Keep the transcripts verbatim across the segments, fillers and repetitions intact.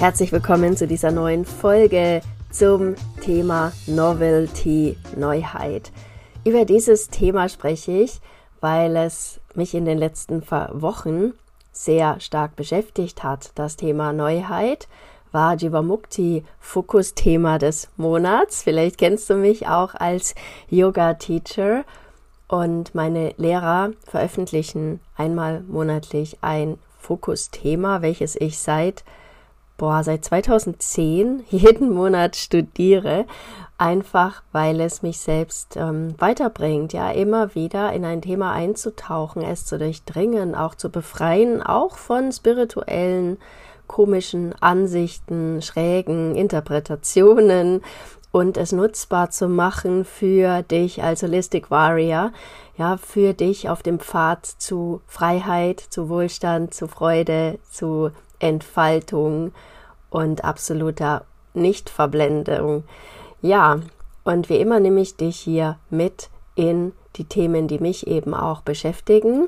Herzlich willkommen zu dieser neuen Folge zum Thema Novelty, Neuheit. Über dieses Thema spreche ich, weil es mich in den letzten Wochen sehr stark beschäftigt hat. Das Thema Neuheit war Jivamukti Fokus-Thema des Monats. Vielleicht kennst du mich auch als Yoga-Teacher. Und meine Lehrer veröffentlichen einmal monatlich ein Fokusthema, welches ich seit, boah, seit zweitausendzehn jeden Monat studiere, einfach weil es mich selbst ähm, weiterbringt, ja, immer wieder in ein Thema einzutauchen, es zu durchdringen, auch zu befreien, auch von spirituellen, komischen Ansichten, schrägen Interpretationen, und es nutzbar zu machen für dich als Holistic Warrior, ja, für dich auf dem Pfad zu Freiheit, zu Wohlstand, zu Freude, zu Entfaltung und absoluter Nichtverblendung. Ja, und wie immer nehme ich dich hier mit in die Themen, die mich eben auch beschäftigen,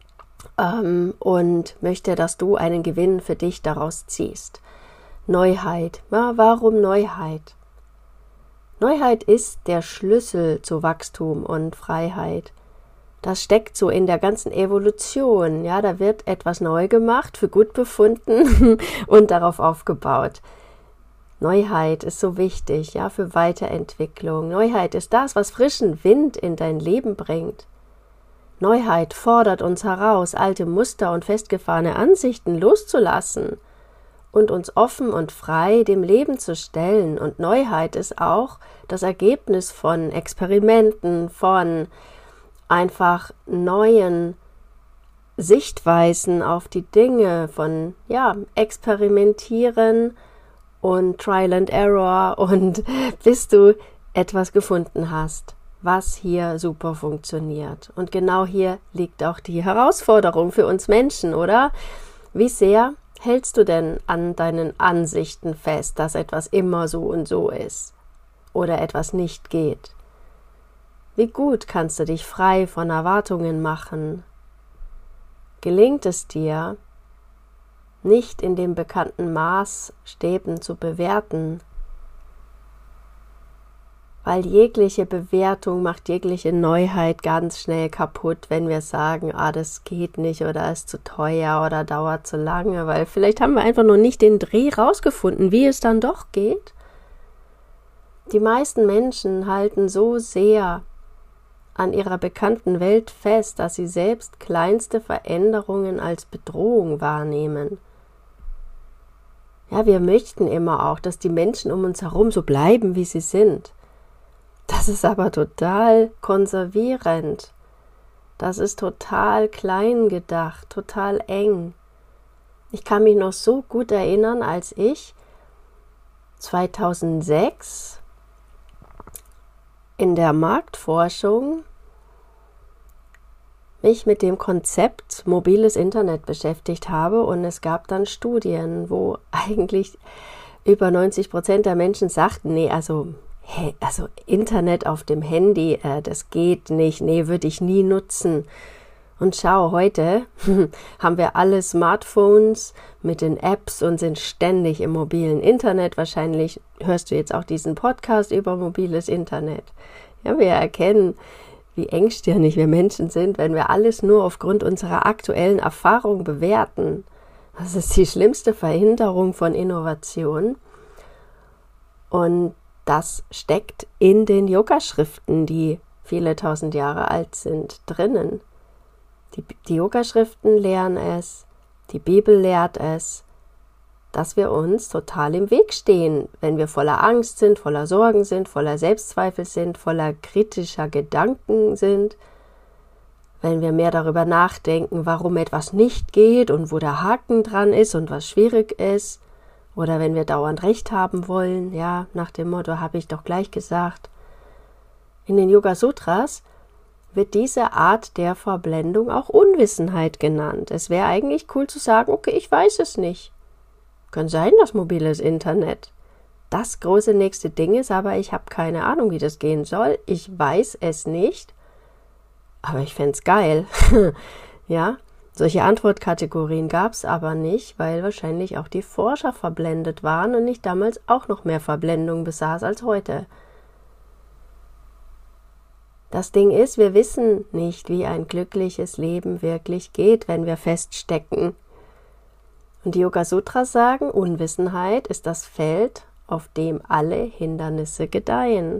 ähm, und möchte, dass du einen Gewinn für dich daraus ziehst. Neuheit. Ja, warum Neuheit? Neuheit ist der Schlüssel zu Wachstum und Freiheit. Das steckt so in der ganzen Evolution. Ja, da wird etwas neu gemacht, für gut befunden und darauf aufgebaut. Neuheit ist so wichtig, ja, für Weiterentwicklung. Neuheit ist das, was frischen Wind in dein Leben bringt. Neuheit fordert uns heraus, alte Muster und festgefahrene Ansichten loszulassen und uns offen und frei dem Leben zu stellen. Und Neuheit ist auch das Ergebnis von Experimenten, von einfach neuen Sichtweisen auf die Dinge, von ja, Experimentieren und Trial and Error, und bis du etwas gefunden hast, was hier super funktioniert. Und genau hier liegt auch die Herausforderung für uns Menschen, oder? Wie sehr hältst du denn an deinen Ansichten fest, dass etwas immer so und so ist oder etwas nicht geht? Wie gut kannst du dich frei von Erwartungen machen? Gelingt es dir, nicht in den bekannten Maßstäben zu bewerten? Weil jegliche Bewertung macht jegliche Neuheit ganz schnell kaputt, wenn wir sagen, ah, das geht nicht oder ist zu teuer oder dauert zu lange, weil vielleicht haben wir einfach noch nicht den Dreh rausgefunden, wie es dann doch geht. Die meisten Menschen halten so sehr an ihrer bekannten Welt fest, dass sie selbst kleinste Veränderungen als Bedrohung wahrnehmen. Ja, wir möchten immer auch, dass die Menschen um uns herum so bleiben, wie sie sind. Das ist aber total konservierend. Das ist total klein gedacht, total eng. Ich kann mich noch so gut erinnern, als ich zweitausendsechs in der Marktforschung mich mit dem Konzept mobiles Internet beschäftigt habe, und es gab dann Studien, wo eigentlich über neunzig Prozent der Menschen sagten, nee, also Hey, also Internet auf dem Handy, äh, das geht nicht, nee, würde ich nie nutzen. Und schau, heute haben wir alle Smartphones mit den Apps und sind ständig im mobilen Internet. Wahrscheinlich hörst du jetzt auch diesen Podcast über mobiles Internet. Ja, wir erkennen, wie engstirnig wir Menschen sind, wenn wir alles nur aufgrund unserer aktuellen Erfahrung bewerten. Das ist die schlimmste Verhinderung von Innovation. Und das steckt in den Yoga-Schriften, die viele tausend Jahre alt sind, drinnen. Die, die Yoga-Schriften lehren es, die Bibel lehrt es, dass wir uns total im Weg stehen, wenn wir voller Angst sind, voller Sorgen sind, voller Selbstzweifel sind, voller kritischer Gedanken sind, wenn wir mehr darüber nachdenken, warum etwas nicht geht und wo der Haken dran ist und was schwierig ist. Oder wenn wir dauernd Recht haben wollen, ja, nach dem Motto, habe ich doch gleich gesagt. In den Yoga-Sutras wird diese Art der Verblendung auch Unwissenheit genannt. Es wäre eigentlich cool zu sagen, okay, ich weiß es nicht. Kann sein, dass mobiles Internet das große nächste Ding ist, aber ich habe keine Ahnung, wie das gehen soll. Ich weiß es nicht, aber ich fände es geil. Ja, Solche Antwortkategorien gab es aber nicht, weil wahrscheinlich auch die Forscher verblendet waren und ich damals auch noch mehr Verblendung besaß als heute. Das Ding ist, wir wissen nicht, wie ein glückliches Leben wirklich geht, wenn wir feststecken. Und die Yoga-Sutras sagen, Unwissenheit ist das Feld, auf dem alle Hindernisse gedeihen.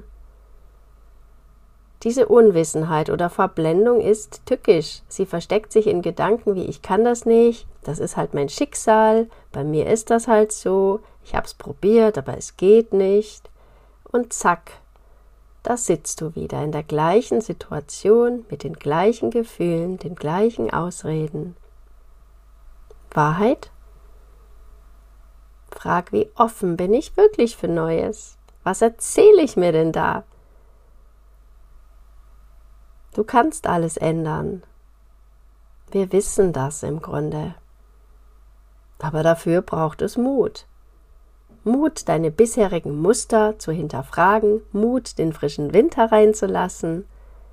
Diese Unwissenheit oder Verblendung ist tückisch. Sie versteckt sich in Gedanken wie, ich kann das nicht, das ist halt mein Schicksal, bei mir ist das halt so, ich habe es probiert, aber es geht nicht. Und zack, da sitzt du wieder in der gleichen Situation, mit den gleichen Gefühlen, den gleichen Ausreden. Wahrheit? Frag, wie offen bin ich wirklich für Neues? Was erzähle ich mir denn da? Du kannst alles ändern. Wir wissen das im Grunde. Aber dafür braucht es Mut. Mut, deine bisherigen Muster zu hinterfragen, Mut, den frischen Wind hereinzulassen.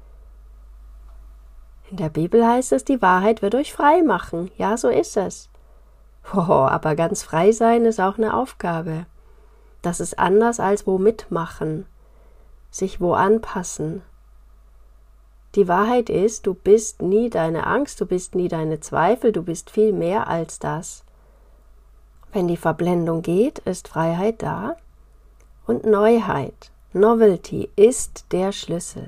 In der Bibel heißt es, die Wahrheit wird euch frei machen. Ja, so ist es. Oh, aber ganz frei sein ist auch eine Aufgabe. Das ist anders als wo mitmachen, sich wo anpassen. Die Wahrheit ist, du bist nie deine Angst, du bist nie deine Zweifel, du bist viel mehr als das. Wenn die Verblendung geht, ist Freiheit da und Neuheit, Novelty ist der Schlüssel.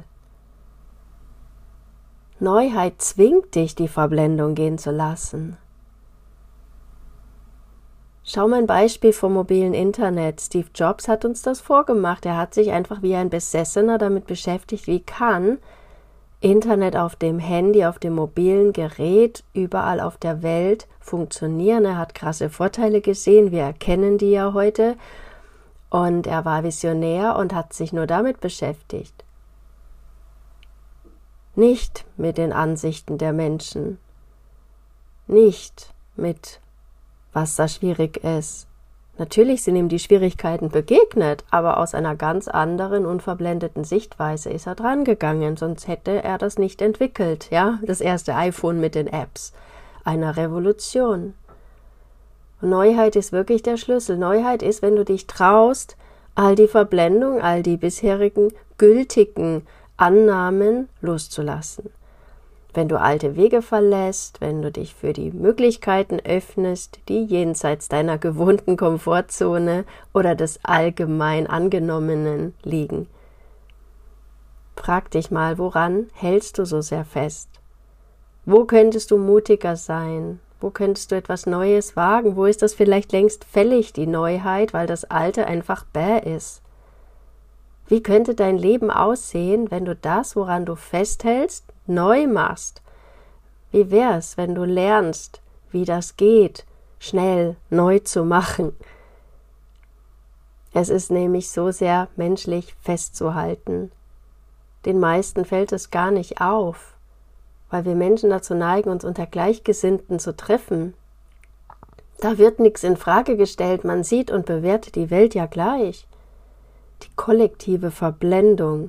Neuheit zwingt dich, die Verblendung gehen zu lassen. Schau mal ein Beispiel vom mobilen Internet. Steve Jobs hat uns das vorgemacht. Er hat sich einfach wie ein Besessener damit beschäftigt, wie kann Internet auf dem Handy, auf dem mobilen Gerät, überall auf der Welt funktionieren. Er hat krasse Vorteile gesehen, wir erkennen die ja heute. Und er war visionär und hat sich nur damit beschäftigt. Nicht mit den Ansichten der Menschen. Nicht mit, was da schwierig ist. Natürlich sind ihm die Schwierigkeiten begegnet, aber aus einer ganz anderen, unverblendeten Sichtweise ist er dran gegangen, sonst hätte er das nicht entwickelt, ja, das erste iPhone mit den Apps, einer Revolution. Und Neuheit ist wirklich der Schlüssel. Neuheit ist, wenn du dich traust, all die Verblendung, all die bisherigen gültigen Annahmen loszulassen. Wenn du alte Wege verlässt, wenn du dich für die Möglichkeiten öffnest, die jenseits deiner gewohnten Komfortzone oder des allgemein Angenommenen liegen. Frag dich mal, woran hältst du so sehr fest? Wo könntest du mutiger sein? Wo könntest du etwas Neues wagen? Wo ist das vielleicht längst fällig, die Neuheit, weil das Alte einfach bäh ist? Wie könnte dein Leben aussehen, wenn du das, woran du festhältst, neu machst? Wie wär's, wenn du lernst, wie das geht, schnell neu zu machen? Es ist nämlich so sehr menschlich festzuhalten. Den meisten fällt es gar nicht auf, weil wir Menschen dazu neigen, uns unter Gleichgesinnten zu treffen. Da wird nichts in Frage gestellt, man sieht und bewertet die Welt ja gleich. Die kollektive Verblendung.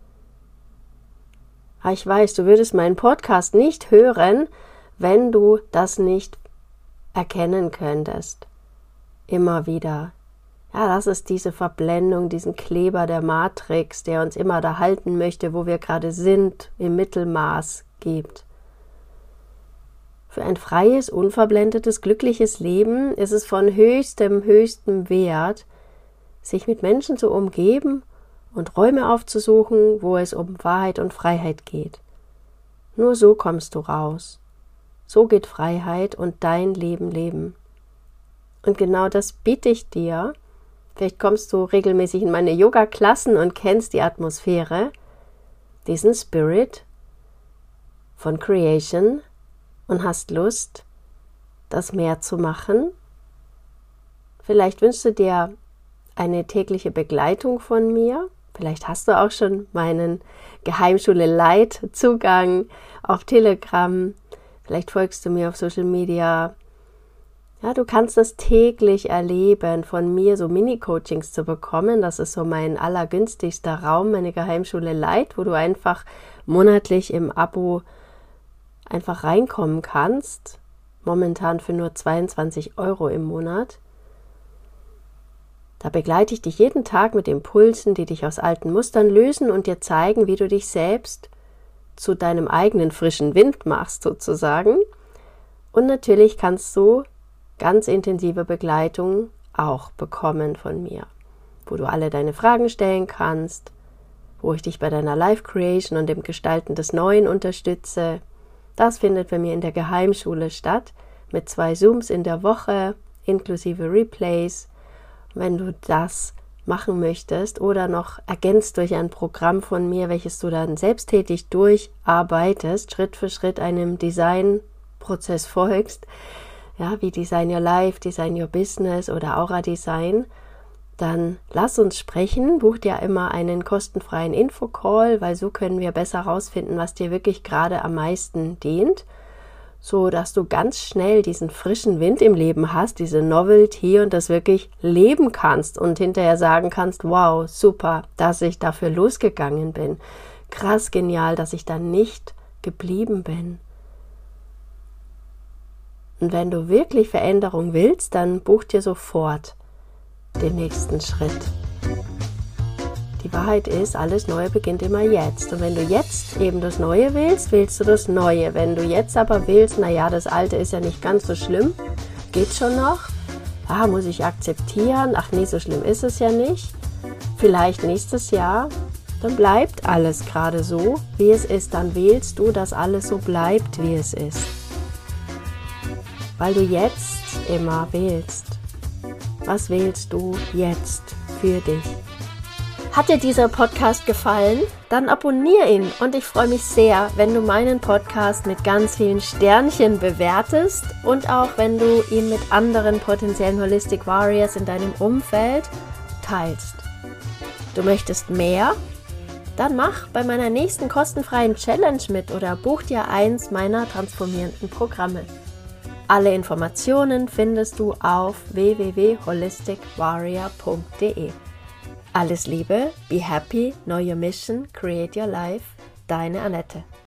Ich weiß, du würdest meinen Podcast nicht hören, wenn du das nicht erkennen könntest. Immer wieder. Ja, das ist diese Verblendung, diesen Kleber der Matrix, der uns immer da halten möchte, wo wir gerade sind, im Mittelmaß gibt. Für ein freies, unverblendetes, glückliches Leben ist es von höchstem, höchstem Wert, sich mit Menschen zu umgeben und Räume aufzusuchen, wo es um Wahrheit und Freiheit geht. Nur so kommst du raus. So geht Freiheit und dein Leben leben. Und genau das biete ich dir. Vielleicht kommst du regelmäßig in meine Yoga-Klassen und kennst die Atmosphäre, diesen Spirit von Creation und hast Lust, das mehr zu machen. Vielleicht wünschst du dir eine tägliche Begleitung von mir. Vielleicht hast du auch schon meinen Geheimschule Light Zugang auf Telegram. Vielleicht folgst du mir auf Social Media. Ja, du kannst das täglich erleben, von mir so Mini-Coachings zu bekommen. Das ist so mein allergünstigster Raum, meine Geheimschule Light, wo du einfach monatlich im Abo einfach reinkommen kannst, momentan für nur zweiundzwanzig Euro im Monat. Da begleite ich dich jeden Tag mit Impulsen, die dich aus alten Mustern lösen und dir zeigen, wie du dich selbst zu deinem eigenen frischen Wind machst sozusagen. Und natürlich kannst du ganz intensive Begleitung auch bekommen von mir, wo du alle deine Fragen stellen kannst, wo ich dich bei deiner Life Creation und dem Gestalten des Neuen unterstütze. Das findet bei mir in der Geheimschule statt, mit zwei Zooms in der Woche, inklusive Replays. Wenn du das machen möchtest oder noch ergänzt durch ein Programm von mir, welches du dann selbsttätig durcharbeitest, Schritt für Schritt einem Designprozess folgst, ja, wie Design Your Life, Design Your Business oder Aura Design, dann lass uns sprechen, buch dir immer einen kostenfreien Infocall, weil so können wir besser herausfinden, was dir wirklich gerade am meisten dient, so dass du ganz schnell diesen frischen Wind im Leben hast, diese Novelty und das wirklich leben kannst und hinterher sagen kannst, wow, super, dass ich dafür losgegangen bin. Krass genial, dass ich da nicht geblieben bin. Und wenn du wirklich Veränderung willst, dann buch dir sofort den nächsten Schritt. Die Wahrheit ist, alles Neue beginnt immer jetzt. Und wenn du jetzt eben das Neue willst, willst du das Neue. Wenn du jetzt aber willst, naja, das Alte ist ja nicht ganz so schlimm, geht schon noch. Ah, muss ich akzeptieren. Ach nee, so schlimm ist es ja nicht. Vielleicht nächstes Jahr, dann bleibt alles gerade so, wie es ist. Dann wählst du, dass alles so bleibt, wie es ist. Weil du jetzt immer wählst. Was wählst du jetzt für dich? Hat dir dieser Podcast gefallen? Dann abonniere ihn und ich freue mich sehr, wenn du meinen Podcast mit ganz vielen Sternchen bewertest und auch wenn du ihn mit anderen potenziellen Holistic Warriors in deinem Umfeld teilst. Du möchtest mehr? Dann mach bei meiner nächsten kostenfreien Challenge mit oder buch dir eins meiner transformierenden Programme. Alle Informationen findest du auf w w w punkt holistic warrior punkt d e. Alles Liebe, be happy, know your mission, create your life, deine Annette.